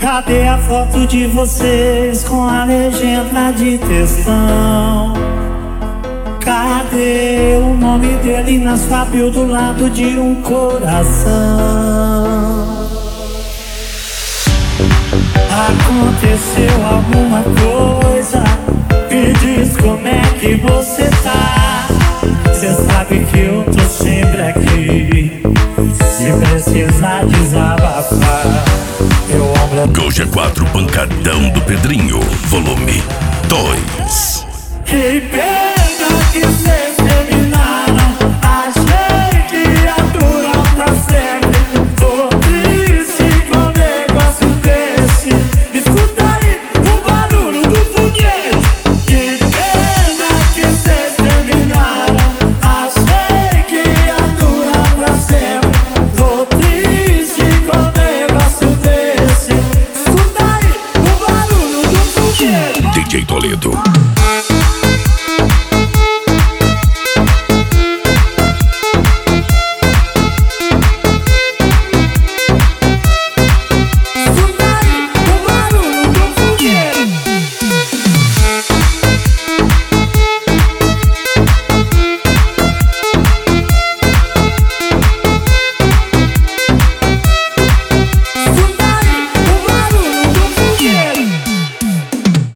Cadê a foto de vocês com a legenda de textão? Cadê o nome dele na sua bio do lado de um coração? Aconteceu alguma coisa? Me diz como é que você tá. Cê sabe que eu tô sempre aqui se precisar desabafar. Meu ombro é... Gol G4 Pancadão do Pedrinho, volume 2. Que pena que cês terminaram. Achei que ia durar pra sempre. Tô triste com um negócio desse. Escuta aí o barulho do foguete. Que pena que cês terminaram. Achei que ia durar pra sempre. Tô triste com um negócio desse. Escuta aí o barulho do foguete. DJ Toledo.